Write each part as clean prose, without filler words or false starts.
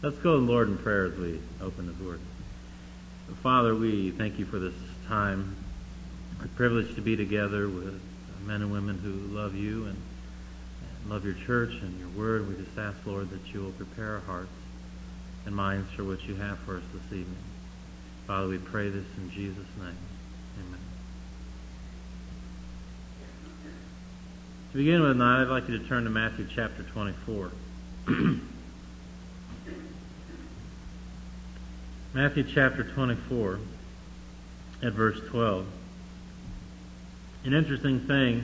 Let's go to the Lord in prayer as we open His Word. Father, we thank you for this time, the privilege to be together with men and women who love you and love your church and your Word. We just ask, Lord, that you will prepare our hearts and minds for what you have for us this evening. Father, we pray this in Jesus' name. Amen. To begin with tonight, I'd like you to turn to Matthew chapter 24. Matthew chapter 24 at verse 12. An interesting thing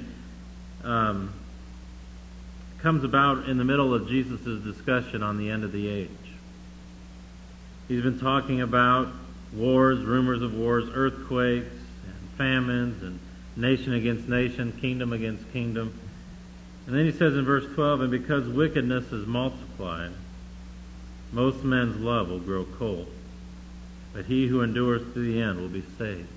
comes about in the middle of Jesus' discussion on the end of the age. He's been talking about wars, rumors of wars, earthquakes, and famines, and nation against nation, kingdom against kingdom. And then he says in verse 12, "And because wickedness is multiplied, most men's love will grow cold. But he who endures to the end will be saved."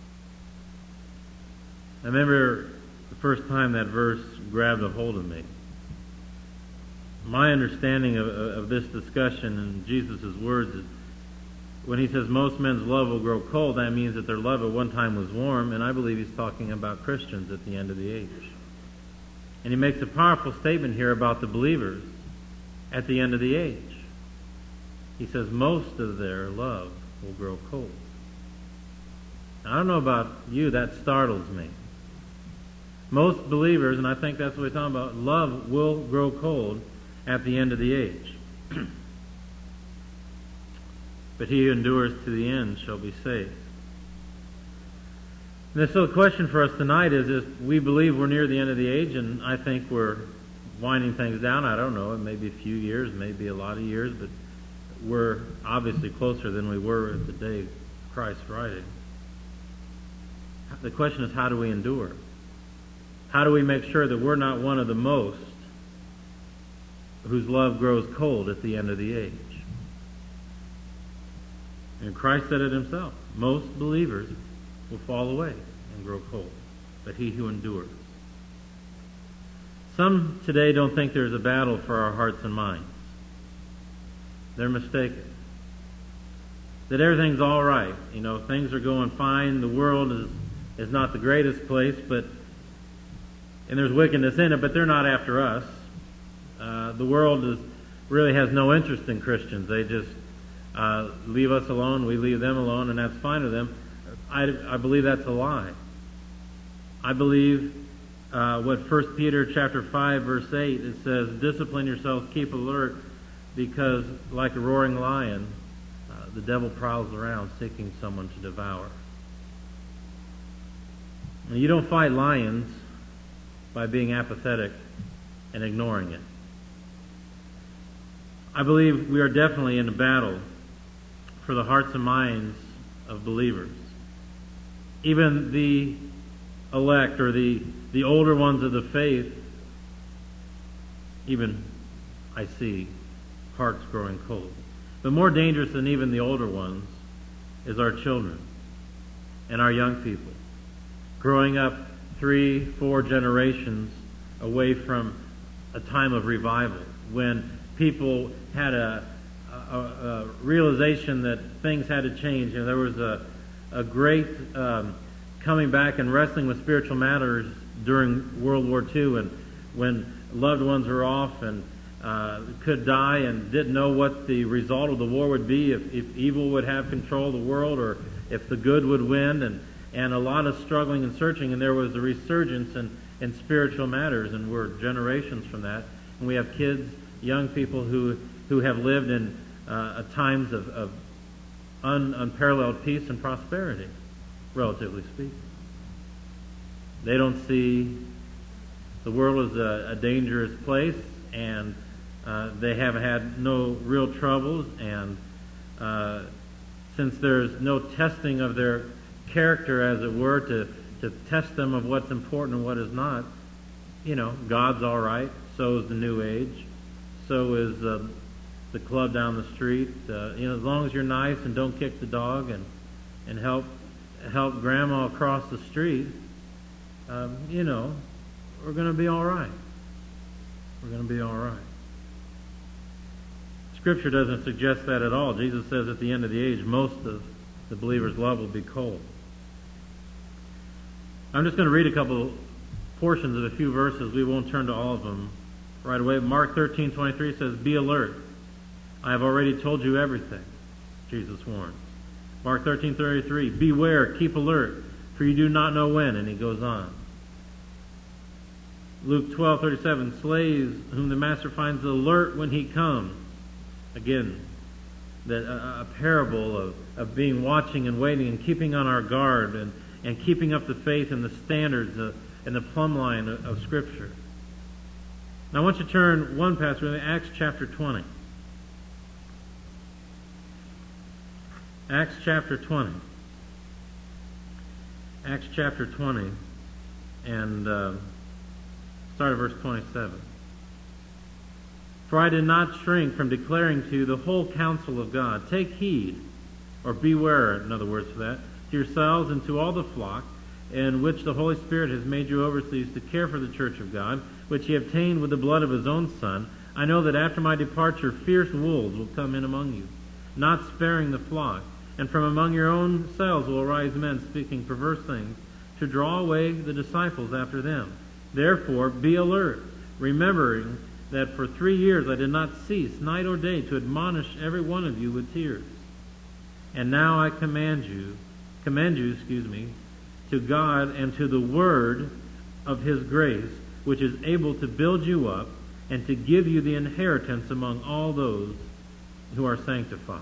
I remember the first time that verse grabbed a hold of me. My understanding of this discussion and Jesus' words is when he says most men's love will grow cold, that means that their love at one time was warm, and I believe he's talking about Christians at the end of the age. And he makes a powerful statement here about the believers at the end of the age. He says most of their love will grow cold. Now, I don't know about you, that startles me. Most believers, and I think that's what we're talking about, love will grow cold at the end of the age. But he who endures to the end shall be saved. And so the question for us tonight is if we believe we're near the end of the age, and I think we're winding things down. I don't know, it may be a few years, maybe a lot of years, but we're obviously closer than we were at the day of Christ's writing. The question is, how do we endure? How do we make sure that we're not one of the most whose love grows cold at the end of the age? And Christ said it himself. Most believers will fall away and grow cold, but he who endures. Some today don't think there's a battle for our hearts and minds. They're mistaken. That everything's all right. You know, things are going fine. The world is not the greatest place, and there's wickedness in it, but they're not after us. The world really has no interest in Christians. They just leave us alone, we leave them alone, and that's fine with them. I believe that's a lie. I believe what 1 Peter chapter 5, verse 8, it says, "Discipline yourselves, keep alert, because like a roaring lion, the devil prowls around seeking someone to devour." And you don't fight lions by being apathetic and ignoring it. I believe we are definitely in a battle for the hearts and minds of believers. Even the elect or the older ones of the faith, even I see hearts growing cold. But more dangerous than even the older ones is our children and our young people. Growing up 3-4 generations away from a time of revival when people had a realization that things had to change. You know, there was a great coming back and wrestling with spiritual matters during World War II, and when loved ones were off and could die and didn't know what the result of the war would be, if evil would have control of the world or if the good would win, and a lot of struggling and searching, and there was a resurgence in spiritual matters, and we're generations from that. And we have kids, young people who have lived in times of unparalleled peace and prosperity, relatively speaking. They don't see the world as a dangerous place, and they have had no real troubles, and since there's no testing of their character, as it were, to test them of what's important and what is not, you know, God's all right, so is the New Age, so is the club down the street. You know, as long as you're nice and don't kick the dog and help Grandma across the street, you know, we're going to be all right. We're going to be all right. Scripture doesn't suggest that at all. Jesus says at the end of the age, most of the believer's love will be cold. I'm just going to read a couple portions of a few verses. We won't turn to all of them right away. Mark 13:23 says, "Be alert. I have already told you everything," Jesus warns. Mark 13:33, "Beware, keep alert, for you do not know when," and he goes on. Luke 12:37, "Slaves whom the master finds alert when he comes." Again, a parable of being watching and waiting and keeping on our guard and keeping up the faith and the standards and the plumb line of Scripture. Now I want you to turn one passage to Acts chapter 20. Acts chapter 20. Acts chapter 20 and start at verse 27. "For I did not shrink from declaring to you the whole counsel of God. Take heed," or beware, in other words for that, "to yourselves and to all the flock, in which the Holy Spirit has made you overseers to care for the church of God, which he obtained with the blood of his own Son. I know that after my departure fierce wolves will come in among you, not sparing the flock. And from among your own selves will arise men speaking perverse things, to draw away the disciples after them. Therefore be alert, remembering that for 3 years I did not cease night or day to admonish every one of you with tears. And now I commend you, to God and to the word of his grace, which is able to build you up and to give you the inheritance among all those who are sanctified."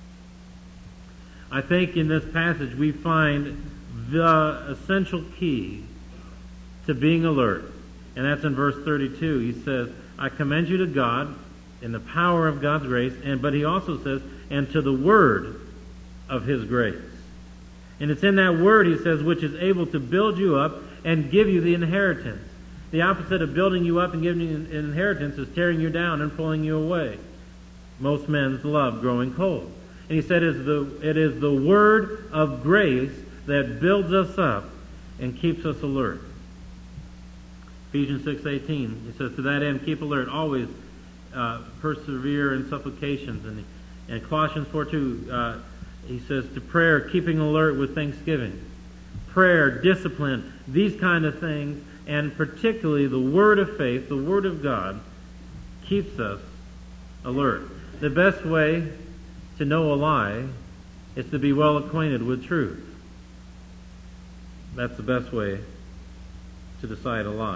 I think in this passage we find the essential key to being alert. And that's in verse 32. He says, "I commend you to God in the power of God's grace," but he also says, "and to the word of his grace." And it's in that word, he says, which is able to build you up and give you the inheritance. The opposite of building you up and giving you an inheritance is tearing you down and pulling you away. Most men's love growing cold. And he said it is the word of grace that builds us up and keeps us alert. Ephesians 6:18, he says, "To that end keep alert, always persevere in supplications." And Colossians 4:2, he says, "To prayer, keeping alert with thanksgiving." Prayer, discipline, these kind of things, and particularly the word of faith, the word of God, keeps us alert. The best way to know a lie is to be well acquainted with truth. That's the best way to decide a lie.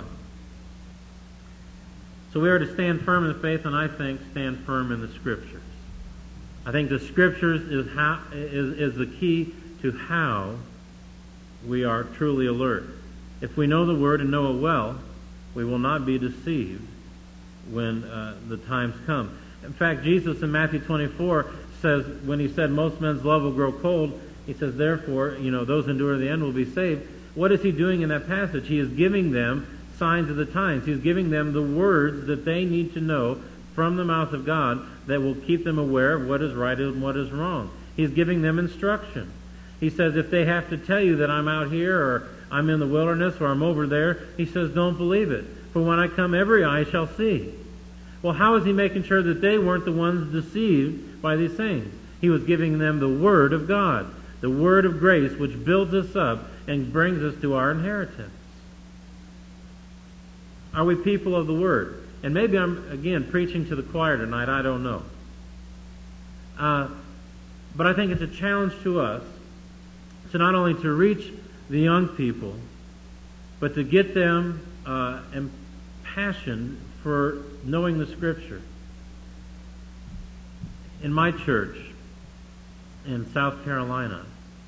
So we are to stand firm in the faith, and I think stand firm in the Scriptures. I think the Scriptures is the key to how we are truly alert. If we know the Word and know it well, we will not be deceived when the times come. In fact, Jesus in Matthew 24 says, when he said most men's love will grow cold, he says, therefore, those who endure to the end will be saved. What is he doing in that passage? He is giving them signs of the times. He's giving them the words that they need to know from the mouth of God that will keep them aware of what is right and what is wrong. He's giving them instruction. He says, if they have to tell you that I'm out here or I'm in the wilderness or I'm over there, he says, don't believe it. For when I come, every eye shall see. Well, how is he making sure that they weren't the ones deceived by these things? He was giving them the Word of God, the Word of grace, which builds us up and brings us to our inheritance. Are we people of the Word? And maybe I'm, again, preaching to the choir tonight. I don't know. But I think it's a challenge to us to not only to reach the young people, but to get them impassioned for knowing the Scripture. In my church in South Carolina,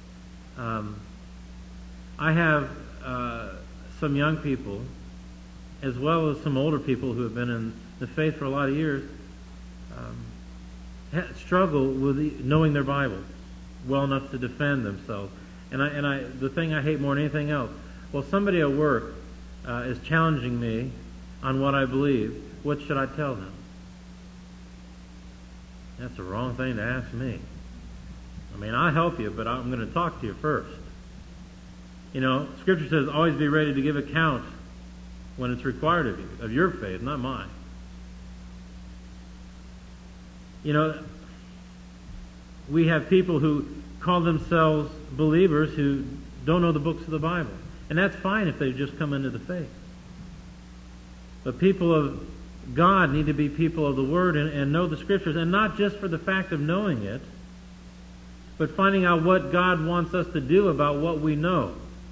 I have some young people as well as some older people who have been in the faith for a lot of years struggle with knowing their Bibles well enough to defend themselves. And the thing I hate more than anything else, well, somebody at work is challenging me on what I believe. What should I tell them? That's the wrong thing to ask me. I mean, I'll help you, but I'm going to talk to you first. Scripture says, always be ready to give account when it's required of you, of your faith, not mine. You know, we have people who call themselves believers who don't know the books of the Bible. And that's fine if they've just come into the faith. But people of God need to be people of the Word and know the Scriptures, and not just for the fact of knowing it, but finding out what God wants us to do about what we know.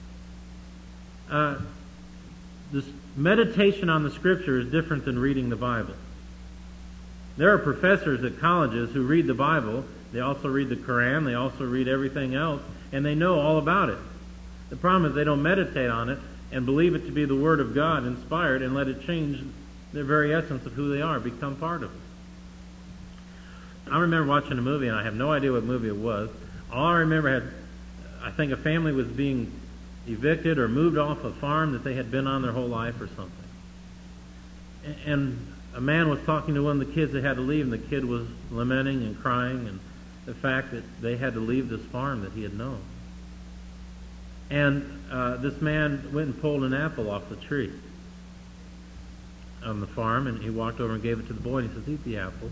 This meditation on the Scripture is different than reading the Bible. There are professors at colleges who read the Bible. They also read the Quran. They also read everything else, and they know all about it. The problem is they don't meditate on it and believe it to be the Word of God, inspired, and let it change the very essence of who they are, become part of it. I remember watching a movie, and I have no idea what movie it was. All I remember I think a family was being evicted or moved off a farm that they had been on their whole life or something. And a man was talking to one of the kids that had to leave, and the kid was lamenting and crying, and the fact that they had to leave this farm that he had known. And this man went and pulled an apple off the tree on the farm, and he walked over and gave it to the boy, and he says, "Eat the apple."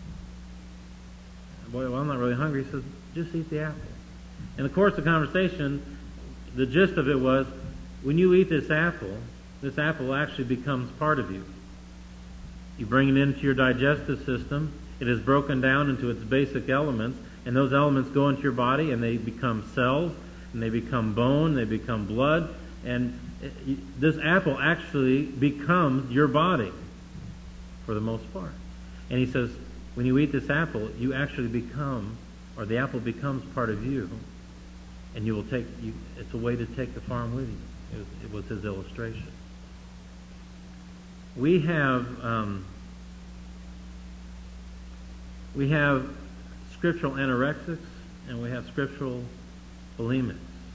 The boy, "Well, I'm not really hungry." He says, "Just eat the apple." In the course of the conversation, the gist of it was, when you eat this apple actually becomes part of you. You bring it into your digestive system. It is broken down into its basic elements, and those elements go into your body, and they become cells, and they become bone, they become blood, and this apple actually becomes your body for the most part. And he says, when you eat this apple, you actually become, or the apple becomes part of you, and you will take. It's a way to take the farm with you. It was his illustration. We have scriptural anorexics, and we have scriptural bulimics.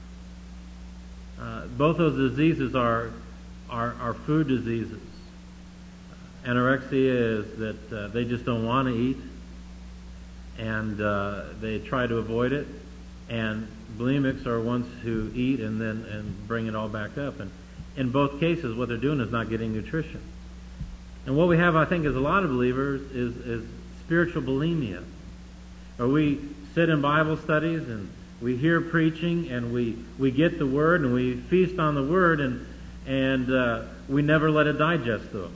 Both those diseases are food diseases. Anorexia is that they just don't want to eat, and they try to avoid it. And bulimics are ones who eat and bring it all back up. And in both cases, what they're doing is not getting nutrition. And what we have, I think, as a lot of believers is spiritual bulimia, where we sit in Bible studies and we hear preaching and we get the Word and we feast on the Word and we never let it digest though.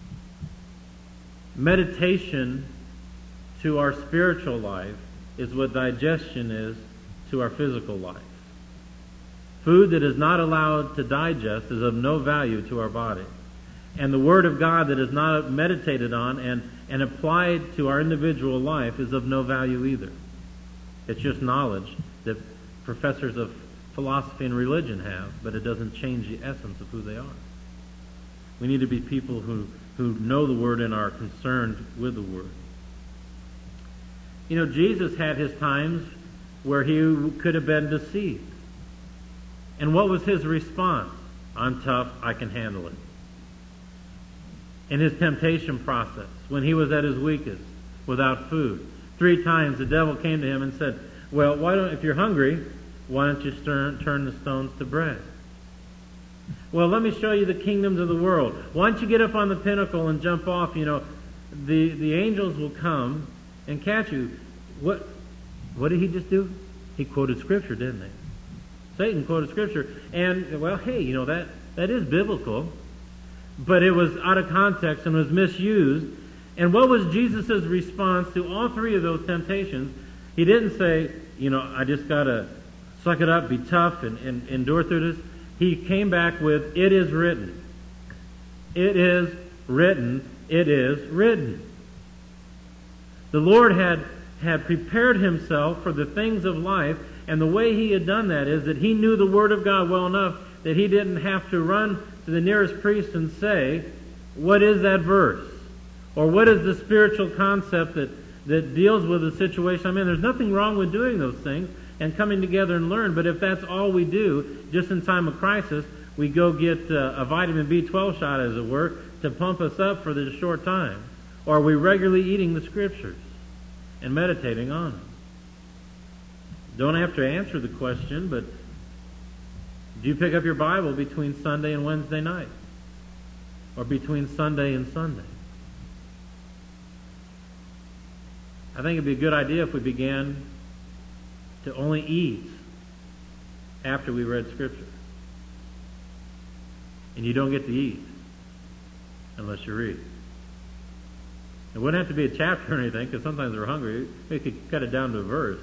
Meditation to our spiritual life is what digestion is to our physical life. Food that is not allowed to digest is of no value to our body. And the Word of God that is not meditated on and applied to our individual life is of no value either. It's just knowledge that professors of philosophy and religion have, but it doesn't change the essence of who they are. We need to be people who know the Word and are concerned with the Word. You know, Jesus had his times where he could have been deceived. And what was his response? I'm tough, I can handle it. In his temptation process, when he was at his weakest, without food, 3 times the devil came to him and said, well, if you're hungry, why don't you turn the stones to bread? Well, let me show you the kingdoms of the world. Why don't you get up on the pinnacle and jump off? You know, the angels will come and catch you. What did he just do? He quoted Scripture, didn't he? Satan quoted Scripture. And, well, hey, you know, that is biblical. But it was out of context and was misused. And what was Jesus' response to all 3 of those temptations? He didn't say, you know, I just got to suck it up, be tough, and endure through this. He came back with, it is written. It is written. It is written. The Lord had prepared himself for the things of life, and the way he had done that is that he knew the Word of God well enough that he didn't have to run to the nearest priest and say, what is that verse? Or what is the spiritual concept that deals with the situation I'm in? There's nothing wrong with doing those things and coming together and learn, but if that's all we do, just in time of crisis, we go get a vitamin B12 shot, as it were, to pump us up for this short time. Or are we regularly eating the Scriptures and meditating on them? Don't have to answer the question, but do you pick up your Bible between Sunday and Wednesday night? Or between Sunday and Sunday? I think it'd be a good idea if we began to only eat after we read Scripture. And you don't get to eat unless you read. It wouldn't have to be a chapter or anything, because sometimes we're hungry. We could cut it down to a verse.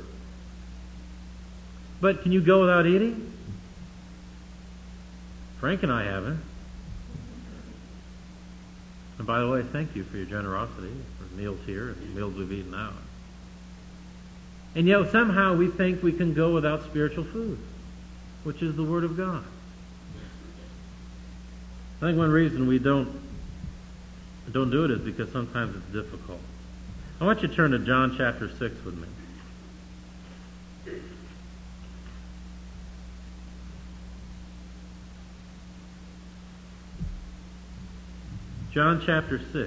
But can you go without eating? Frank and I haven't. And by the way, thank you for your generosity for meals here and meals we've eaten out. And yet somehow we think we can go without spiritual food, which is the Word of God. I think one reason we don't do it is because sometimes it's difficult. I want you to turn to John chapter 6 with me. John chapter 6.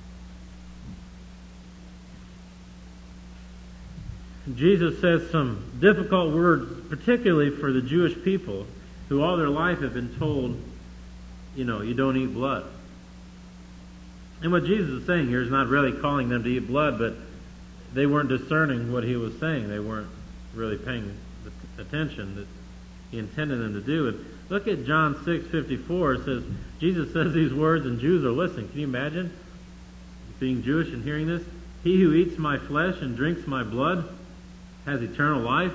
Jesus says some difficult words, particularly for the Jewish people, who all their life have been told, you don't eat blood. And what Jesus is saying here is not really calling them to eat blood, but they weren't discerning what he was saying. They weren't really paying the attention that he intended them to do. And look at John 6:54. It says, Jesus says these words and Jews are listening. Can you imagine being Jewish and hearing this? He who eats my flesh and drinks my blood has eternal life.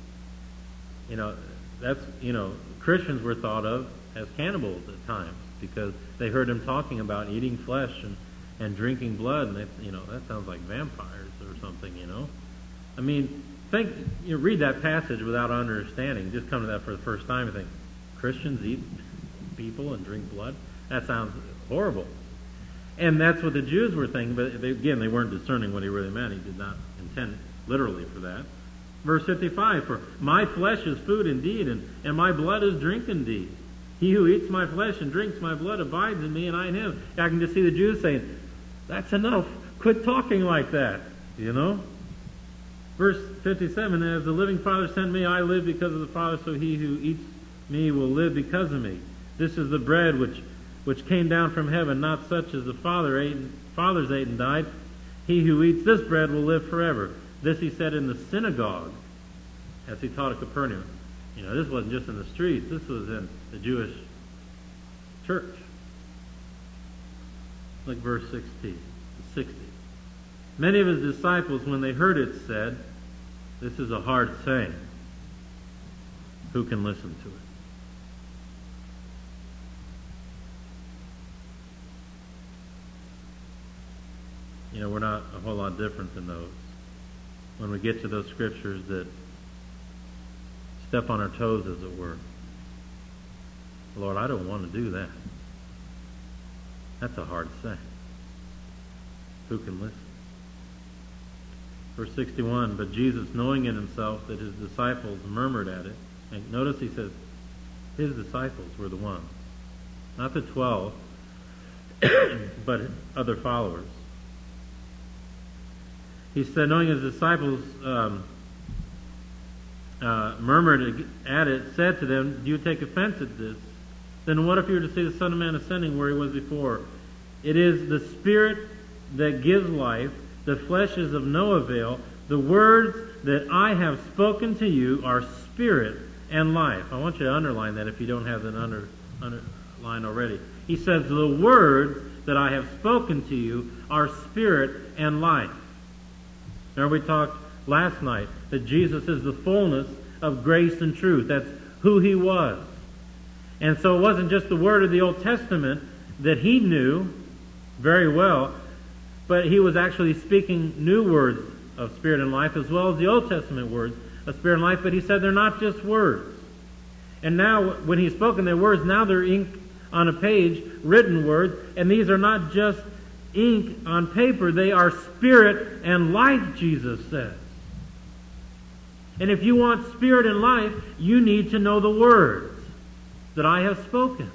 Christians were thought of as cannibals at times because they heard him talking about eating flesh and drinking blood, and that sounds like vampires or something, I mean, read that passage without understanding. Just come to that for the first time and think, Christians eat people and drink blood? That sounds horrible. And that's what the Jews were thinking, but they weren't discerning what he really meant. He did not intend literally for that. Verse 55, for my flesh is food indeed, and my blood is drink indeed. He who eats my flesh and drinks my blood abides in me, and I in him. I can just see the Jews saying, that's enough. Quit talking like that, Verse 57, as the living Father sent me, I live because of the Father, so he who eats me will live because of me. This is the bread which came down from heaven, not such as the fathers ate and died. He who eats this bread will live forever. This he said in the synagogue as he taught at Capernaum. This wasn't just in the streets. This was in the Jewish church. Like verse 60. Many of his disciples, when they heard it, said, this is a hard saying. Who can listen to it? We're not a whole lot different than those. When we get to those scriptures that step on our toes, as it were. Lord, I don't want to do that. That's a hard saying. Who can listen? Verse 61, but Jesus, knowing in himself that his disciples murmured at it, and notice he says, his disciples were the ones. Not the 12, but other followers. He said, knowing his disciples murmured at it, said to them, do you take offense at this? Then what if you were to see the Son of Man ascending where he was before? It is the Spirit that gives life. The flesh is of no avail. The words that I have spoken to you are spirit and life. I want you to underline that if you don't have that underlined already. He says, the words that I have spoken to you are spirit and life. Remember we talked last night that Jesus is the fullness of grace and truth. That's who he was. And so it wasn't just the word of the Old Testament that he knew very well, but he was actually speaking new words of spirit and life as well as the Old Testament words of spirit and life, but he said they're not just words. And now when he's spoken their words, now they're ink on a page, written words, and these are not just ink on paper, they are spirit and life, Jesus says. And if you want spirit and life, you need to know the words that I have spoken.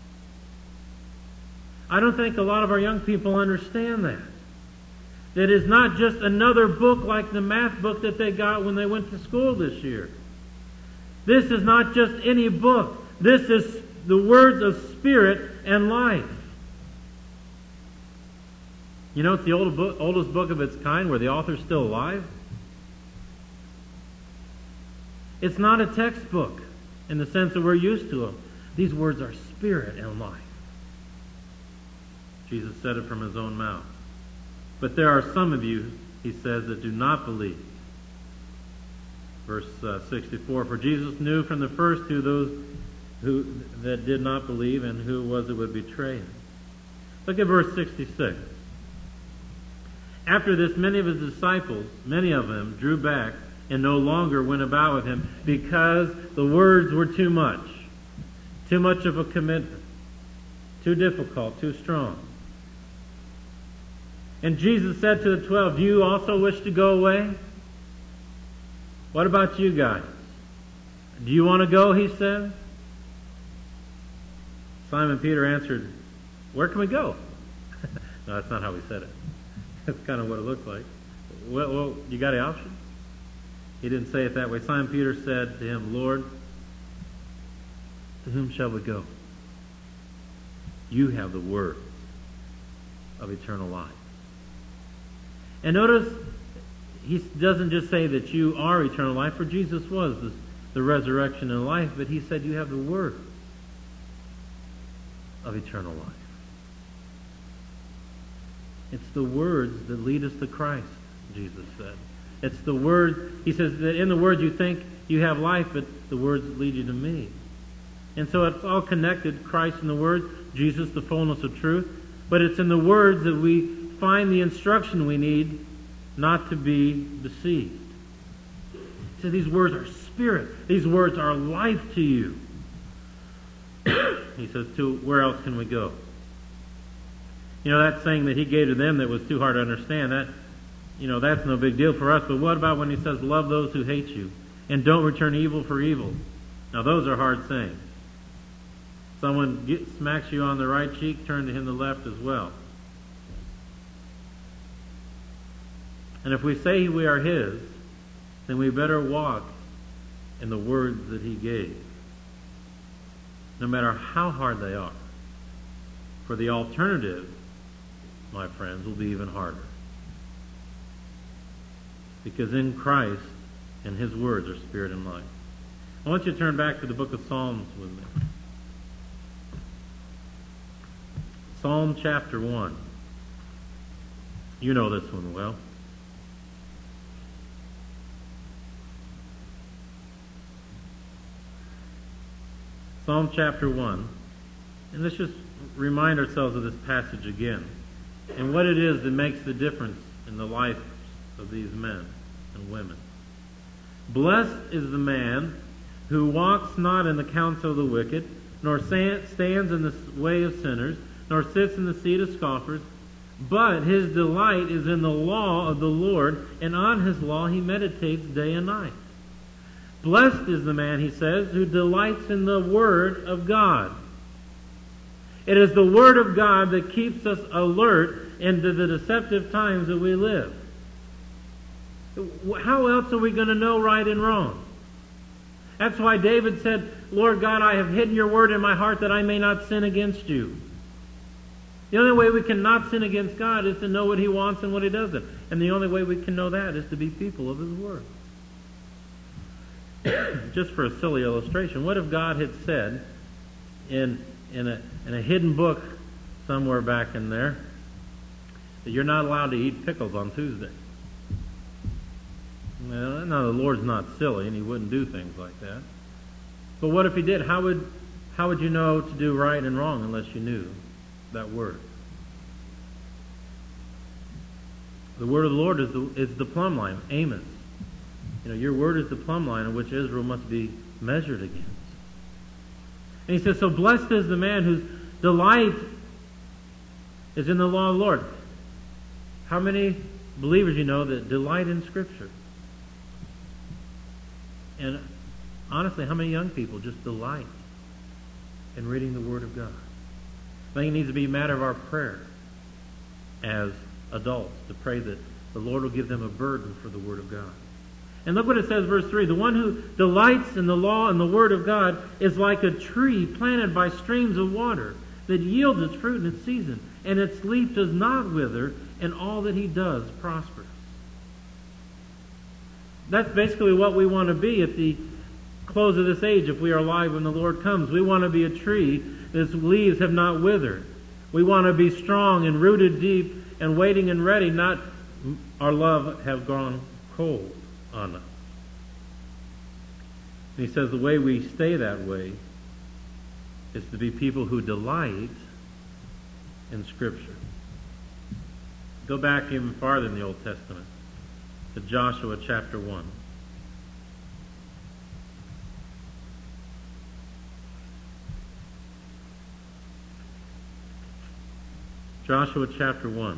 I don't think a lot of our young people understand that. That is not just another book like the math book that they got when they went to school this year. This is not just any book. This is the words of spirit and life. You know, it's the oldest book of its kind where the author's still alive. It's not a textbook in the sense that we're used to them. These words are spirit and life. Jesus said it from his own mouth. But there are some of you, he says, that do not believe. Verse 64, for Jesus knew from the first who those that did not believe and who was it would betray him. Look at verse 66. After this, many of his disciples, many of them, drew back and no longer went about with him because the words were too much of a commitment, too difficult, too strong. And Jesus said to the 12, do you also wish to go away? What about you guys? Do you want to go, he said? Simon Peter answered, where can we go? No, that's not how he said it. That's kind of what it looked like. Well, you got any option? He didn't say it that way. Simon Peter said to him, Lord, to whom shall we go? You have the words of eternal life. And notice, he doesn't just say that you are eternal life, for Jesus was the resurrection and life, but he said you have the words of eternal life. It's the words that lead us to Christ, Jesus said. It's the words, he says that in the words you think you have life, but the words lead you to me. And so it's all connected, Christ in the words, Jesus the fullness of truth, but it's in the words that we find the instruction we need not to be deceived. So these words are spirit. These words are life to you. He says, to where else can we go? You know, that saying that he gave to them that was too hard to understand, that's no big deal for us. But what about when he says, love those who hate you and don't return evil for evil? Now, those are hard sayings. Someone smacks you on the right cheek, turn to him the left as well. And if we say we are his, then we better walk in the words that he gave, no matter how hard they are. For the alternative, my friends, will be even harder. Because in Christ and his words are spirit and life. I want you to turn back to the book of Psalms with me. Psalm chapter 1. You know this one well. Psalm chapter 1. And let's just remind ourselves of this passage again and what it is that makes the difference in the life of these men and women. Blessed is the man who walks not in the counsel of the wicked, nor stands in the way of sinners, nor sits in the seat of scoffers, but his delight is in the law of the Lord, and on his law he meditates day and night. Blessed is the man, he says, who delights in the Word of God. It is the Word of God that keeps us alert into the deceptive times that we live. How else are we going to know right and wrong? That's why David said, Lord God, I have hidden your word in my heart that I may not sin against you. The only way we can not sin against God is to know what he wants and what he doesn't. And the only way we can know that is to be people of his word. Just for a silly illustration, what if God had said in a hidden book somewhere back in there that you're not allowed to eat pickles on Tuesday? Well, no, the Lord's not silly, and he wouldn't do things like that. But what if he did? How would you know to do right and wrong unless you knew that word? The word of the Lord is the plumb line, Amos. Your word is the plumb line on which Israel must be measured against. And he says, so blessed is the man whose delight is in the law of the Lord. How many believers you know that delight in Scripture? And honestly, how many young people just delight in reading the Word of God? I think it needs to be a matter of our prayer as adults to pray that the Lord will give them a burden for the Word of God. And look what it says, verse 3. The one who delights in the law and the Word of God is like a tree planted by streams of water that yields its fruit in its season, and its leaf does not wither, and all that he does prospers. That's basically what we want to be at the close of this age if we are alive when the Lord comes. We want to be a tree whose leaves have not withered. We want to be strong and rooted deep and waiting and ready, not our love have gone cold on us. And he says the way we stay that way is to be people who delight in Scripture. Go back even farther in the Old Testament to Joshua chapter 1. Joshua chapter 1.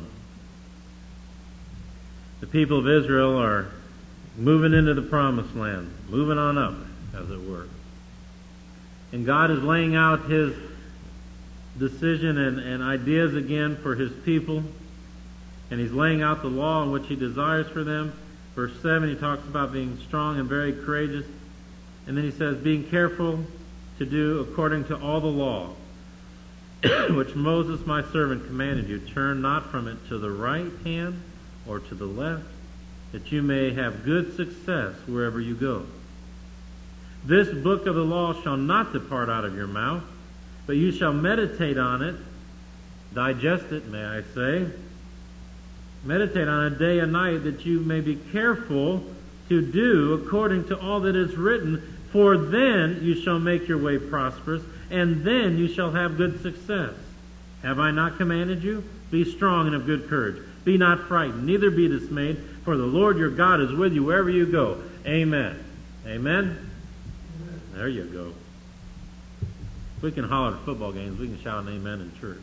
The people of Israel are moving into the promised land, moving on up, as it were. And God is laying out his decision and ideas again for his people. And he's laying out the law in which he desires for them. Verse 7, he talks about being strong and very courageous. And then he says, being careful to do according to all the law, which Moses my servant commanded you. Turn not from it to the right hand or to the left, that you may have good success wherever you go. This book of the law shall not depart out of your mouth, but you shall meditate on it, digest it, may I say. Meditate on it day and night, that you may be careful to do according to all that is written, for then you shall make your way prosperous, and then you shall have good success. Have I not commanded you? Be strong and of good courage. Be not frightened, neither be dismayed, for the Lord your God is with you wherever you go. Amen. Amen? There you go. If we can holler at football games, we can shout an amen in church.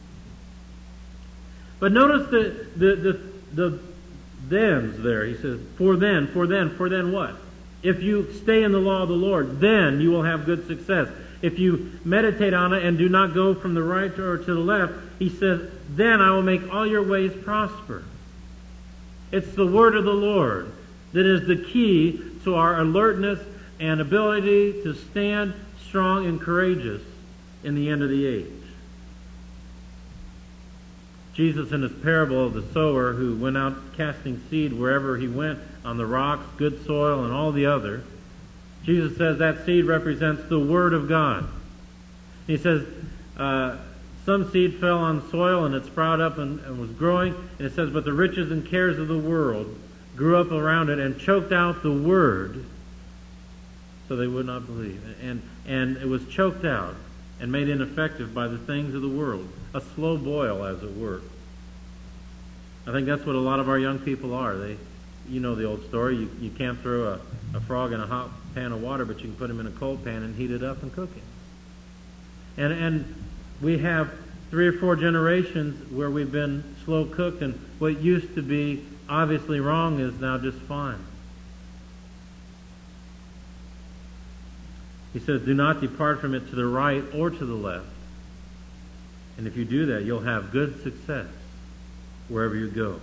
But notice the thens there. He says, for then what? If you stay in the law of the Lord, then you will have good success. If you meditate on it and do not go from the right or to the left, he says, then I will make all your ways prosper. It's the word of the Lord that is the key to our alertness and ability to stand strong and courageous in the end of the age. Jesus, in his parable of the sower who went out casting seed wherever he went, on the rocks, good soil, and all the other, Jesus says that seed represents the Word of God. He says some seed fell on soil and it sprouted up and was growing. And it says, but the riches and cares of the world grew up around it and choked out the Word, so they would not believe. And it was choked out and made ineffective by the things of the world. A slow boil, as it were. I think that's what a lot of our young people are. You know the old story. You can't throw a frog in a hot pan of water, but you can put him in a cold pan and heat it up and cook it. And we have 3 or 4 generations where we've been slow cooked, and what used to be obviously wrong is now just fine. He says, do not depart from it to the right or to the left. And if you do that, you'll have good success wherever you go.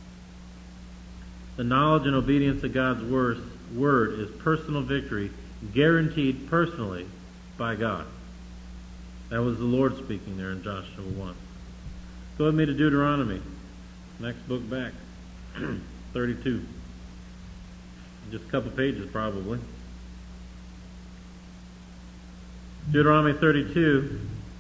The knowledge and obedience of God's word is personal victory, guaranteed personally by God. That was the Lord speaking there in Joshua 1. Go with me to Deuteronomy. Next book back. 32. Just a couple pages probably. Deuteronomy 32,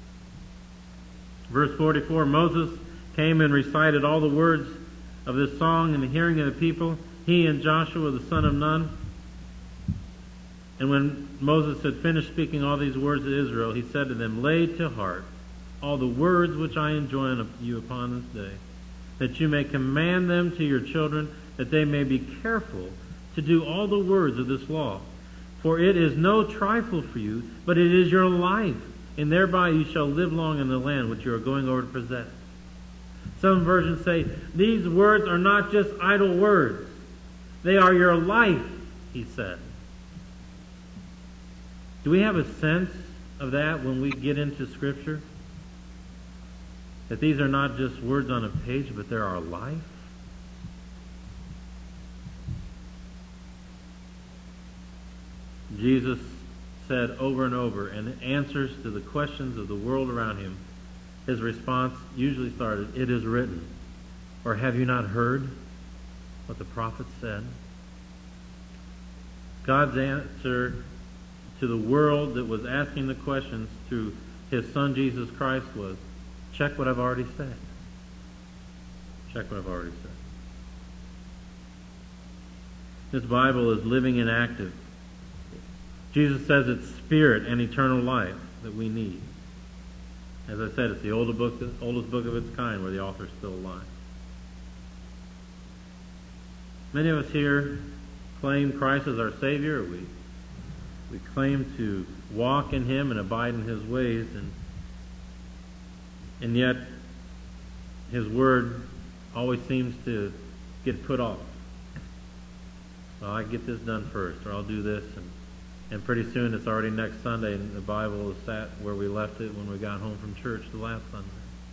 verse 44, Moses came and recited all the words of this song in the hearing of the people, he and Joshua the son of Nun. And when Moses had finished speaking all these words to Israel, he said to them, lay to heart all the words which I enjoin you upon this day, that you may command them to your children, that they may be careful to do all the words of this law. For it is no trifle for you, but it is your life, and thereby you shall live long in the land which you are going over to possess. Some versions say, these words are not just idle words. They are your life, he said. Do we have a sense of that when we get into Scripture? That these are not just words on a page, but they're our life? Jesus said over and over, in answers to the questions of the world around him, his response usually started, it is written. Or have you not heard what the prophets said? God's answer to the world that was asking the questions through His Son Jesus Christ was, check what I've already said. Check what I've already said. This Bible is living and active. Jesus says it's spirit and eternal life that we need. As I said, it's the oldest book of its kind where the author's still alive. Many of us here claim Christ as our Savior. We claim to walk in Him and abide in His ways, and yet His Word always seems to get put off. Well, I get this done first, or I'll do this, and pretty soon it's already next Sunday, and the Bible is sat where we left it when we got home from church the last Sunday.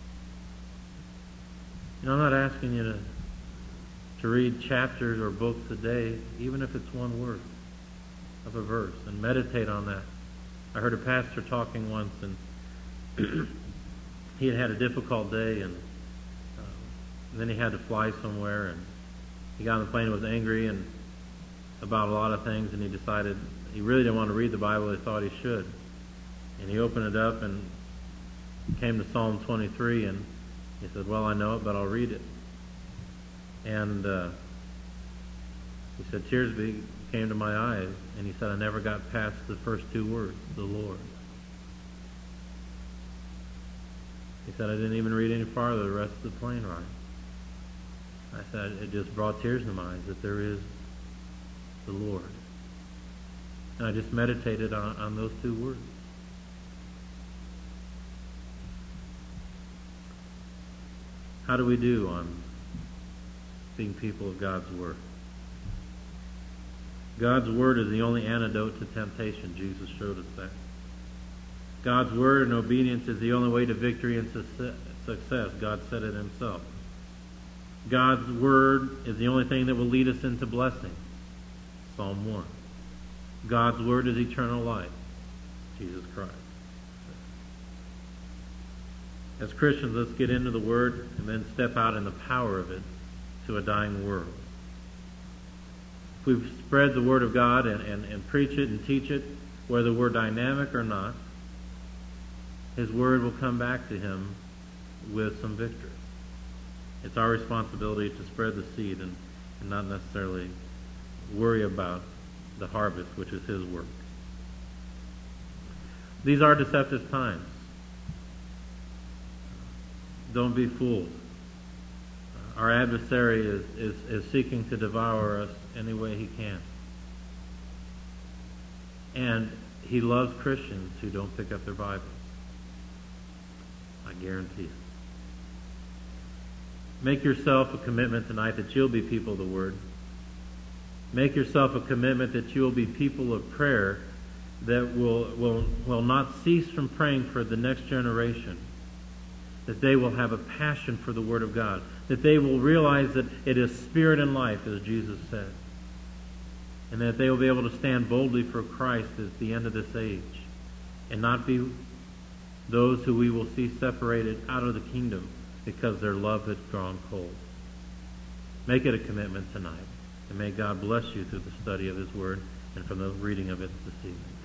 You know, I'm not asking you to read chapters or books a day, even if it's one word of a verse, and meditate on that. I heard a pastor talking once, and he had a difficult day, and then he had to fly somewhere, and he got on the plane and was angry and about a lot of things, and he decided he really didn't want to read the Bible. He thought he should, and he opened it up and came to Psalm 23, and he said, well, I know it, but I'll read it. And he said, tears came to my eyes, and he said, I never got past the first two words, the Lord. He said, I didn't even read any farther the rest of the plane ride. I said, it just brought tears to my eyes that there is the Lord. And I just meditated on those two words. How do we do on being people of God's Word? God's Word is the only antidote to temptation. Jesus showed us that. God's Word and obedience is the only way to victory and success. God said it Himself. God's Word is the only thing that will lead us into blessing. Psalm 1. God's Word is eternal life. Jesus Christ. As Christians, let's get into the Word and then step out in the power of it to a dying world. If we spread the Word of God and preach it and teach it, whether we're dynamic or not, His Word will come back to Him with some victory. It's our responsibility to spread the seed and not necessarily worry about the harvest, which is His work. These are deceptive times. Don't be fooled. Our adversary is seeking to devour us any way he can. And he loves Christians who don't pick up their Bibles. I guarantee it. Make yourself a commitment tonight that you'll be people of the Word. Make yourself a commitment that you'll be people of prayer that will not cease from praying for the next generation. That they will have a passion for the Word of God. That they will realize that it is spirit and life, as Jesus said. And that they will be able to stand boldly for Christ at the end of this age. And not be those who we will see separated out of the kingdom because their love had grown cold. Make it a commitment tonight. And may God bless you through the study of His Word and from the reading of it this evening.